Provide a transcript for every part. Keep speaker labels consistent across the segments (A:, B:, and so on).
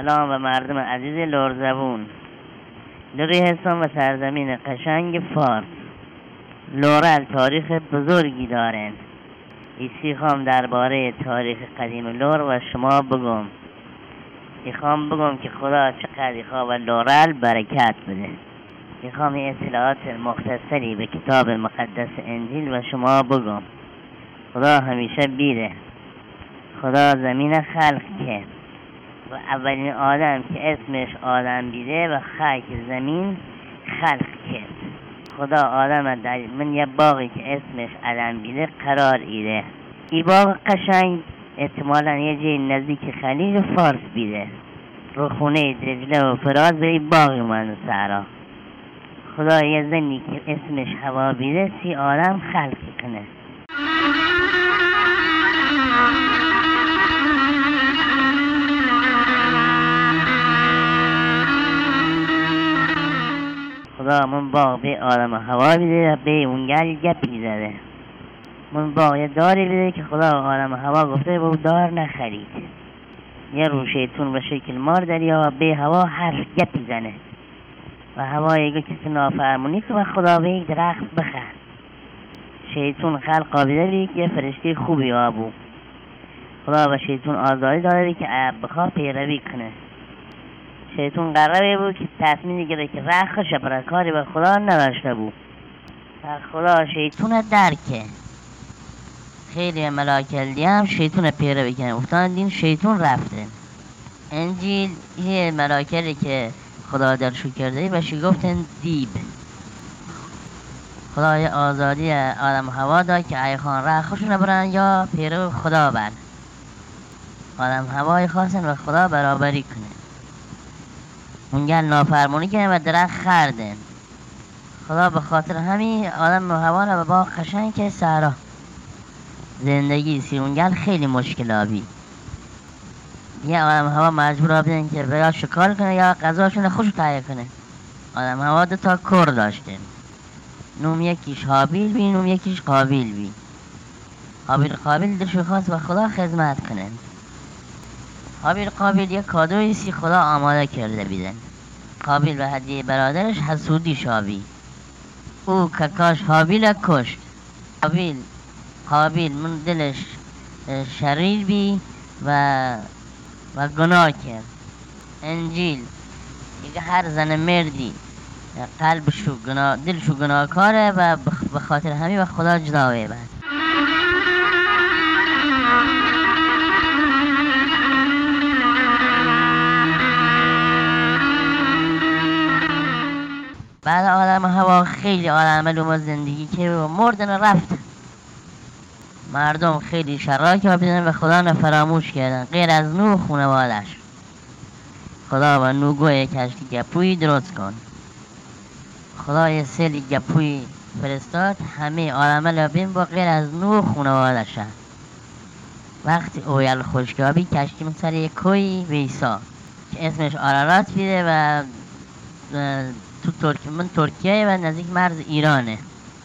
A: سلام و مردم عزیز لرزبون، لرستان و سرزمین قشنگ فارس. لورل تاریخ بزرگی دارند. ایسی خوام درباره تاریخ قدیم لور و شما بگم. میخوام بگم که خدا چقدر خواه و لورل برکت بده. میخوام اطلاعات مختصری به کتاب مقدس انجیل و شما بگم. خدا همیشه بیره. خدا زمین خلق کرد و اولین آدم که اسمش آدم بیده و خاک زمین خلق کرد. خدا آدم در من یه باقی که اسمش آدم بیده قرار ایده. این باغ قشنگ احتمالا یه جای نزدیک خلیج فارس بیده، رو خونه دجله و فرات به این باغی من سهرا. خدا یه زنی که اسمش هوا بیده 30 آدم خلق کنه. خدا من باغ به آدم هوا بیده و به اونگل گپی زده. من باغ یه داری بیده که خدا آدم هوا گفته به دار نخرید. یه رو شیطون به شکل مار دریا و به هوا حرف گپی زنه و هوا یه کسی نافرمونی که و خدا به یک درخت بخر. شیطون خلق قابیده بید که یه فرشته خوبی آبو. خدا به شیطون آزادی داده بید که بخواه پیروی کنه. شیطون قراره بود که تصمیم گیره که رخش برکاری به خدا نداشته بود. خدا شیطون درکه. خیلی ملاکل هم شیطون پیروی کنه. افتان دین شیطون رفته. انجیل یه ملاکلی که خدا درشو کرده بهش گفتن دیب. خدا یه آزادی آدم هوا داد که ای خان رخشون برن یا پیرو خدا بر. آدم هوای خواستن و خدا برابری کنه. اونگل نافرمونی کنه و درخت خردن. خدا به خاطر همین آدم هوا رو به باغ قشنگ که سهرا زندگی اونگل خیلی مشکل آبی. یه آدم هوا مجبور آبیدن که یا شکار کنه یا غذاشون خوش تهیه کنه. آدم هوا 2 تا کر داشتن. نوم یکیش حابیل بی، نوم یکیش قابیل بی. حابیل قابیل درشو خواست و خدا خدمت کنن. حابیل قابیل یک کادوی سی خدا آماده کرده بیدن. قابیل به هدیه برادرش حسودی شابی. او ککاش حابیل کشت. قابیل من دلش شریر بی و گناه کرد. انجیل دیگه هر زن مردی قلبشو دلشو گناه کاره و به خاطر همین و خدا جداوه بند. بعد آدم هوا خیلی آدم معلوم زندگی که مردن رفت. مردم خیلی شراک آبیدن و خدا رو فراموش کردن غیر از نوح خونوادش. خدا و نوح گوی کشتی گپویی درست کن. خدا یه سیلی گپویی فرستاد همه آدم رو بین با غیر از نوح خونوادش. وقتی اویل خشکابی کشتی سر یک کوی ویسا که اسمش آرارات بیده و تو ترکیه و نزدیک مرز ایرانه.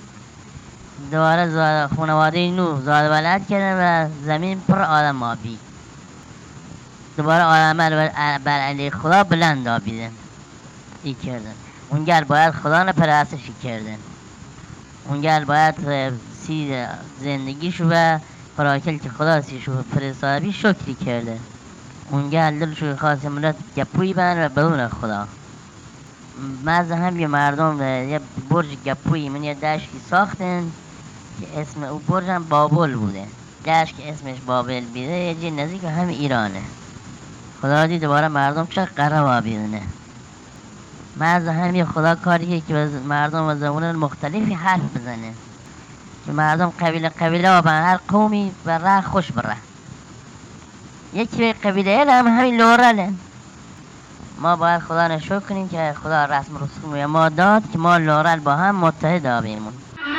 A: دوباره خانواده نوح زاد ولد کردن و زمین پر آدم آبی. دوباره آدم بر علی خدا بلند آبیدن ای کردن. اونگل باید خدا رو پرستشی کردن. اونگل باید زندگیشو و پراکل که خدا سیشو فرستادی شکری کرده. اونگل دلشو خواست ملت گپوی بند و بدون خدا. مزه هم یه مردم یه برج گپوی من یه دشتی ساختن که اسم او برج هم بابل بوده. دشت که اسمش بابل بیده یه جای نزدیک هم ایرانه. خدا دید دوباره مردم چه قرار بیدنه. مزه هم یه خدا کاری که مردم و زبان مختلفی حرف بزنه که مردم قبیله و هر قومی بره خوش بره. یکی به قبیله همین لورله. ما باید خدا رو شکر کنیم که خدا رسم رسوم ما داد که ما لورل با هم متحد آبیمون.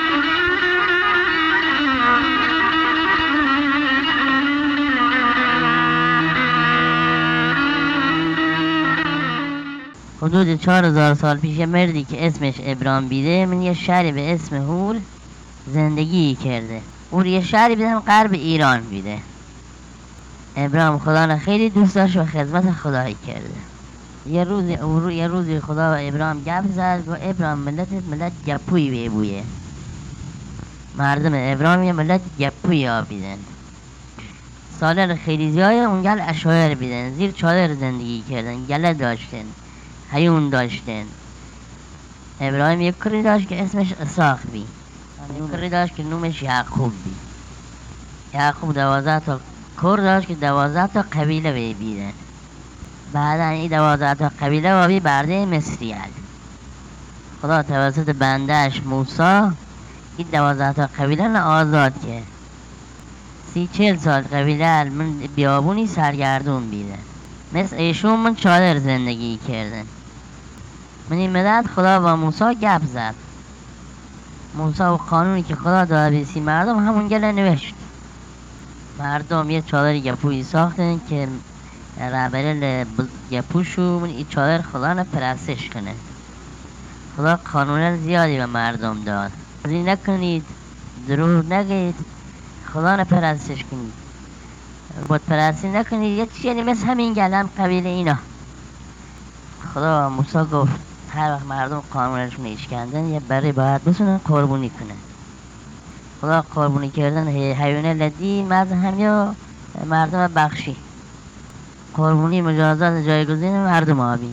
A: حدود 4000 سال پیش یه مردی که اسمش ابرام بیده من یه شهری به اسم هور زندگی کرده. هور یه شهری بیده هم غرب ایران بیده. ابراهیم خدا را خیلی دوست داشت و خدمت خدایی کرده. یه روزی خدا و ابراهیم گپ زد و ابراهیم ملت گپوی بویه. مردم ابراهیم یه ملت گپوی آبیدن. سالر خیلی زیاده اونگل اشایر بیدن، زیر چادر زندگی کردن، گله داشتن، حیون داشتن. ابراهیم یک کری داشت که اسمش اسحاق بی، یک کری داشت که نومش یعقوب بی. یعقوب 12 تا کر داشت که 12 تا قبیله بیدن. بعدا این 12 تا قبیله وابی برده مصریل. خدا توسط بندهش موسی این 12 تا قبیله را آزاد کرد. 30-40 سال قبیله من بیابونی سرگردون بیده. مثل ایشون من چادر زندگی کردن. من این مدت خدا با موسی گپ زد. موسی و قانونی که خدا داده بیسی مردم همون گله نوشت. مردم یه چادر گپویی ساختن که رهبر گپوشو من این چادر خدا را پرستش کنه. خدا قانون زیادی به مردم داد. بازی نکنید، دروغ نگید، خدا را پرستش کنید، بت پرستی نکنید. یه چیزی مثل همین گلم قبیله اینا. خدا موسی گفت هر وقت مردم قانونشون اشکندن یه بره باید بسونن قربونی کنن. خدا قربونی کردن حیوانه لدی مذهب یا مردم بخشی. قربونی مجازات جایگزین مردم آبی.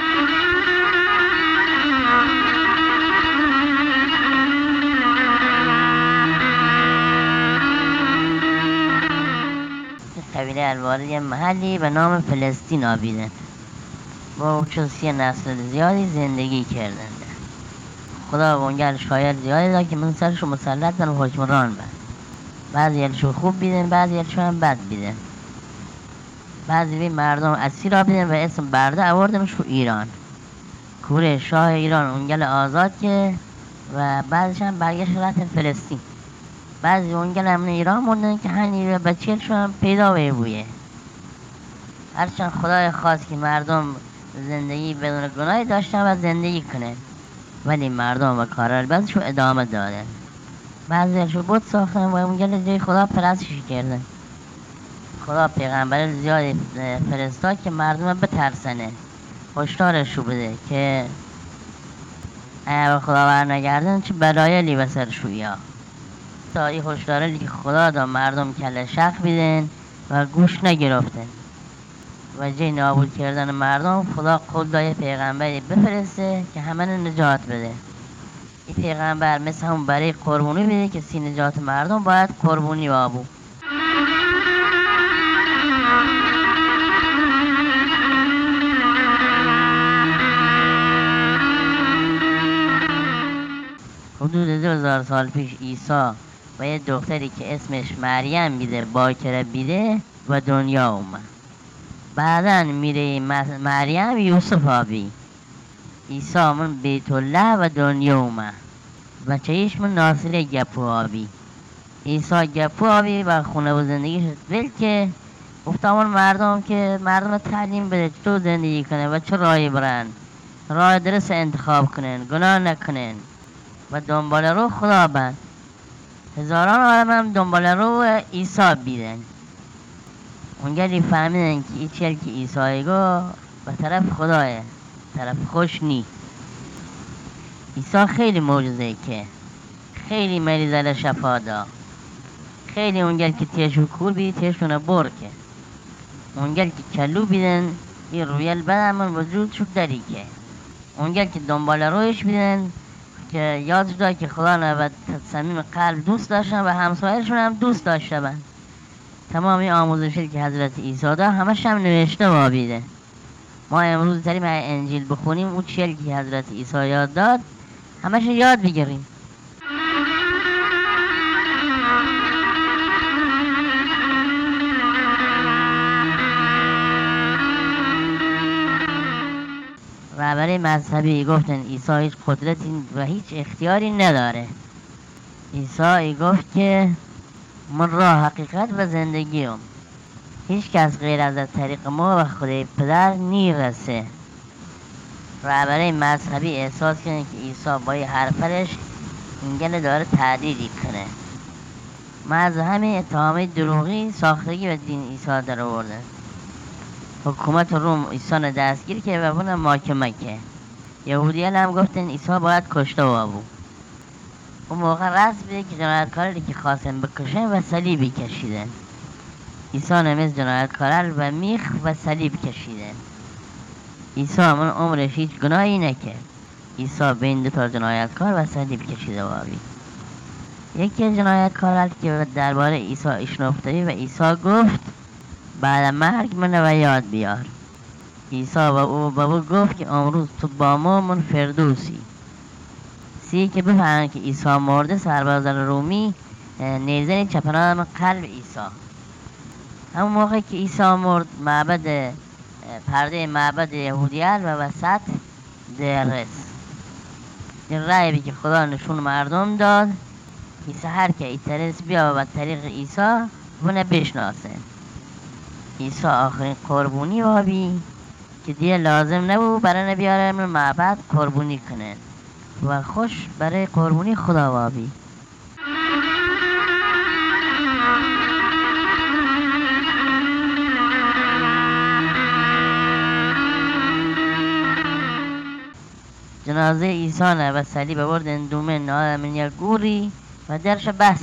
A: قبیله الوارد یه محلی به نام فلسطین آبیدن. با چوسی نسل زیادی زندگی کردن. خدا اونگل شاید زیادی داد که من سرشو مسلط بن و حکمران بن. بعضی الشو خوب بیدن، بعضی الشو هم بد بیدن. بعضی بی مردم اسیر آبیدن و اسم برده آوردنش رو ایران. کوره شاه ایران اونگل آزاد که و بعضش هم برگشت رفتن فلسطین. بعضی اونگل هم ایران موندن که هنی بچه‌شو هم پیدا بویه. هرچند خدای خواست که مردم زندگی بدون گناهی داشتن و زندگی کنن، ولی مردم و کارالبدشو ادامه دادن. بعضیشو بود ساختن و اونگل جای خدا پرستش کردن. خدا پیغمبر زیادی فرستاد که مردم بترسنه، هشدارشو بده که اگر خدا برنگردن چه بلایلی به سرشو یا. تا این هشداری که خدا دا مردم کله شق بیدن و گوش نگرفتن و جای نابود کردن مردم خدا قول دای پیغمبری بفرسته که همه نجات بده. این پیغمبر مثل همون برای قربونی بده که سی نجات مردم باید قربونی بابو. حدود 2000 سال پیش عیسی و یه دختری که اسمش مریم بیده باکره بیده و دنیا اومد. بعداً میره مریم یوسف آبی. عیسی من بیت الله و دنیا اومد. بچه‌ایش من ناصر گپو آبی. عیسی گپو آبی و خونه و زندگیش ول که گفتم مردم که مردم تعلیم بده چطور زندگی کنه و چه راهی برن، راه درست انتخاب کنن، گناه نکنن و دنبال رو خدا بند. هزاران آدم هم دنبال رو عیسی بیدن. اونگلی فهمیدن که این چیل که عیسی گو به طرف خدایه، طرف خوش نی. عیسی خیلی معجزه که خیلی مریضه لشفا دا. خیلی اونگل که تیشو کور بید تیشونه بر که اونگل که کلو بیدن این رویل بدن من وجود شد داری که اونگل که دنبال رویش بیدن که یادش داد که خدا نبود صمیم قلب دوست داشتن و همسایرشون هم دوست داشته بند. تمامی آموزشی که حضرت عیسی دا همش هم نوشته وابیده. ما امروز داریم انجیل بخونیم اون چیل که حضرت عیسی یاد داد همش یاد بگیریم. رهبر مذهبی گفتن عیسی هیچ قدرتی و هیچ اختیاری نداره. عیسی گفت که من راه حقیقت و زندگیم، هیچ کس غیر از طریق ما و خدای پدر نیرسه. رهبر مذهبی احساس کنه که عیسی با حرفش اینگل داره تعدیلی کنه. محض همین اتهامات دروغی ساختگی و دین عیسی در آوردن. حکومت روم عیسی را دستگیر که و اون محاکمه که یهودیان هم گفتن عیسی باید کشته بود. اون موقع رسم بود که جنایتکاری که خواستن بکشن و صلیبی کشیدن. عیسی نمیز جنایتکار و میخ و صلیب کشیدن. عیسی من عمرش هیچ گناهی نکرد. عیسی بین دو تا جنایتکار و صلیب کشیده وابی. یکی جنایتکار که درباره عیسی اشنافتاری و عیسی گفت بعد مرگ من و یاد بیار. عیسی و او گفت که امروز تو با ما من فردوسی. که بفهمن که عیسی مرده سربازان رومی نیزه چپنان قلب عیسی. همون موقع که عیسی مرد معبد پرده معبد یهودیان و وسط درس. این رای که خدا نشون مردم داد عیسی هر که ایترس بیا و طریق عیسی بونه بشناسه. عیسی آخرین قربونی وابی که دیگه لازم نبود برای نبیاره من معبد قربونی کنن و خوش برای قربونی خدا وابی. جنازه عیسی و صلیب بردن دومن من یک گوری و درش بس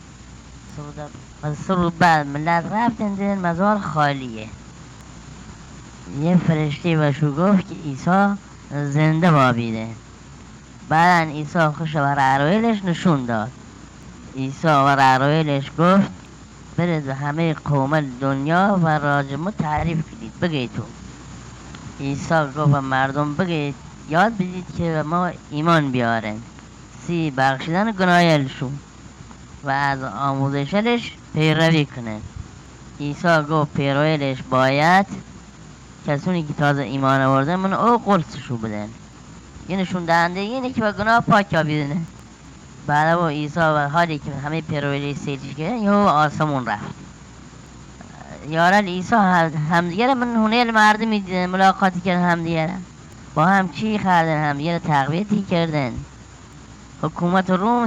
A: سرود بعد ملت رفتن دیدن مزار خالیه. یه فرشته و شو گفت که عیسی زنده وابیده. بعدن عیسی خوش و رعرویلش نشون داد. عیسی و رعرویلش گفت برید و همه قوم دنیا و راجمو تعریف کنید بگیتون. عیسی گفت و مردم بگید یاد بدید که ما ایمان بیارن بخشیدن گناهشون و از آموزشش پیروی کنن. عیسی گفت پیرویش باید کسانی که تازه ایمان آوردن من او قرصشو بدن. یه نشون دهنده اینه که با گناه پاک یابیدنه. بعد با عیسی و حالی که همه پیرویش سیتش کردن یهو آسمون رفت. یاران عیسی همدیگه من هنیل مردمی دیدن ملاقاتی کردن همدیگه با هم چی کردن همدیگه تقویتی کردن. حکومت روم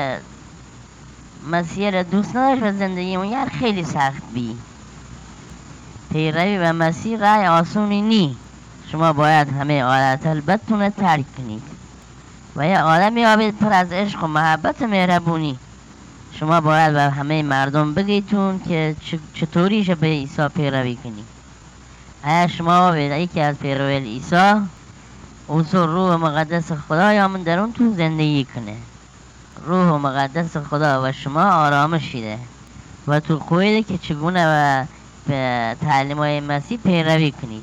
A: مسیح را دوست نداشت و زندگی اون یار خیلی سخت بی. پیروی و مسیح رای آسونی نی. شما باید همه عادت البدتون را ترک کنید و یه آدمی آبید پر از عشق و محبت و مهربونی. شما باید به همه مردم بگیتون که چطوریش به عیسی پیروی کنید. اگه شما آبید یکی از پیروی عیسی اصول روح مقدس خدا یا من درون تو زندگی کنه. روح مقدس خدا و شما آرامش شده و تو قویده که چگونه و به تعلیم های مسیح پیروی کنید.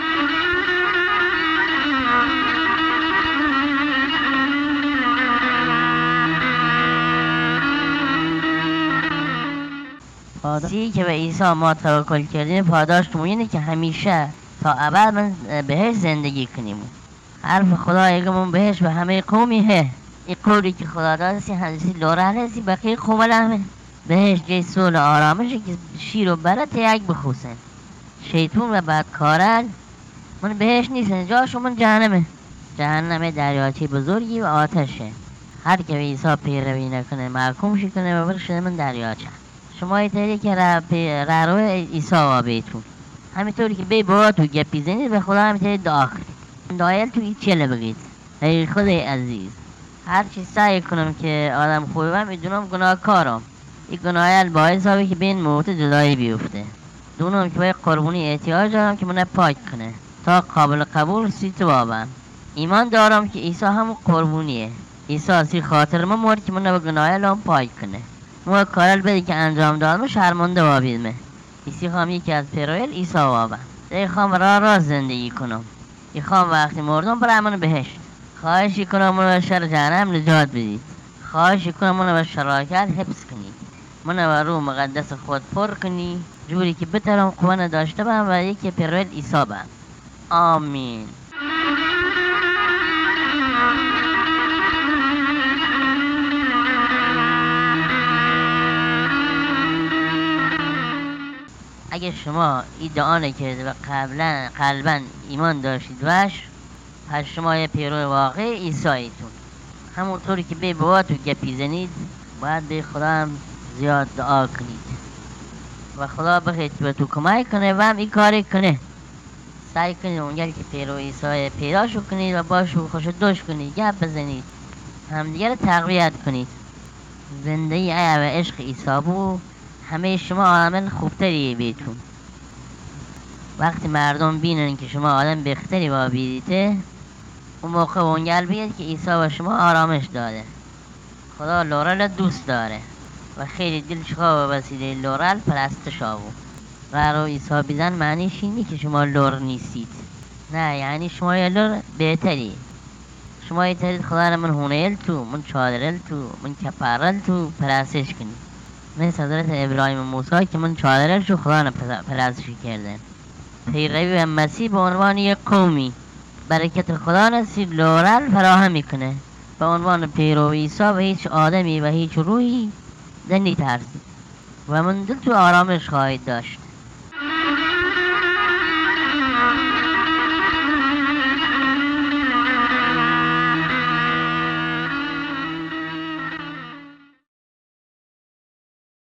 A: که به عیسی ما توکل کردیم پاداش اینه که همیشه تا ابد من بهش زندگی کنیم. حرف خدا یکمون بهش به همه قومی هه. این قولی که خدا دادسی هنسی لوره هستی بقیه قوم همه بهش جای سول آرامشه که شیر و برت یک بخوسن. شیطون و بدکارن من بهش نیستن، جاشون من جهنمه. جهنم دریاچه بزرگی و آتشه. هر که به عیسی پیروی نکنه محکوم شکنه و برشده من دریاچه. شما ایتایی که رو عیسی وابیتون همینطوری که بی با تو گپی زنید به خدا همینطوری دعا کنید. دعایل تو این چله بگید ای خدای عزیز هر چی سعی کنم که آدم خوبم میدونم گناهکارم. این گناهیل باعث هاوی که بین موت جدایی بیفته. دونم که باید قربونی احتیاج دارم که منه پاک کنه تا قابل قبول سیت بابم. ایمان دارم که عیسی همون قربونیه. عیسی سی خاطر من مرد که منه با گناهیل هم پاک کنه. ما کارل بدی که انجام دادم شرمنده وابیدمه. عیسی خواهم یکی از پیرویل عیسی وابم. دی خواهم را زندگی کنم. ای خواهم وقتی مردم برای من بهشت. خواهشی کنم منو شر جهنم نجات بدید. خواهشی کنم منو به شراکت حفظ کنید. منو به روح مقدس خود پر کنی جوری که بترم قوانه داشته بم و یکی پیرویل عیسی بم. آمین. اگه شما این دعانه کرده و قلباً ایمان داشتید وش پس شما یه پیرو واقعی عیساییتون. همونطوری که به باباتو گپی زنید باید به خدا هم زیاد دعا کنید و خدا بخیر به تو کمک کنه و هم این کاری کنه. سعی کنید اونگل که پیرو عیسی پیداشو کنید و باشو خوش دوش کنید، گپ بزنید، همدیگه رو تقویت کنید. زندگی و عشق عیسی بو همه شما عامل خوبتری بیتون. وقتی مردم بینن که شما آدم بختری با بیدیته، اون موقع اونگل بید که عیسی با شما آرامش داده. خدا لورل دوست داره و خیلی دلش خواه و وسیله لورل پرستش آبو. قرار عیسی بیدن معنیش اینی که شما لور نیستید، نه، یعنی شما یه لور بهتری. شما یه خدا رو من هونیل تو، من چادرل تو، من کپرل تو پرستش کنید. مثل حضرت ابراهیم و موسی که من چادرل شو خدا رو پرستش کردن. پیروی و مسیح به عنوان یک قومی برکت خدا نصیب لورل فراهم میکنه. به عنوان پیرو عیسی و هیچ آدمی و هیچ روحی نمی ترسید و من دل تو آرامش خواهید داشت.